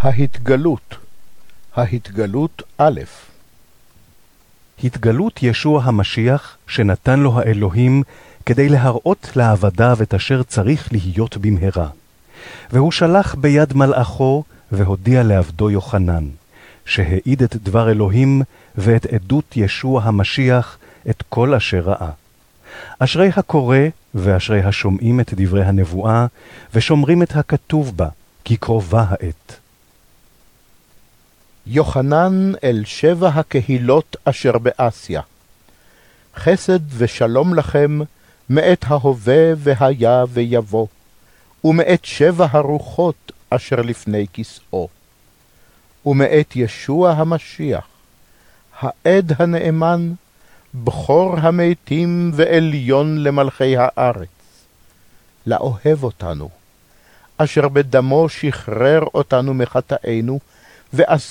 ההתגלות א'. התגלות ישוע המשיח שנתן לו האלוהים כדי להראות לעבדיו את אשר צריך להיות במהרה. והוא שלח ביד מלאכו והודיע לעבדו יוחנן, שהעיד את דבר אלוהים ואת עדות ישוע המשיח את כל אשר ראה. אשרי הקורא ואשרי השומעים את דברי הנבואה ושומרים את הכתוב בה, כי קרובה העת. יוחנן אל 7 הקהילות אשר באסיה. חסד ושלום לכם מאת ההווה והיה ויבוא, ומאת 7 הרוחות אשר לפני כסאו, ומאת ישוע המשיח, העד הנאמן, בכור המתים ועליון למלכי הארץ, לאוהב אותנו, אשר בדמו שחרר אותנו מחטאינו,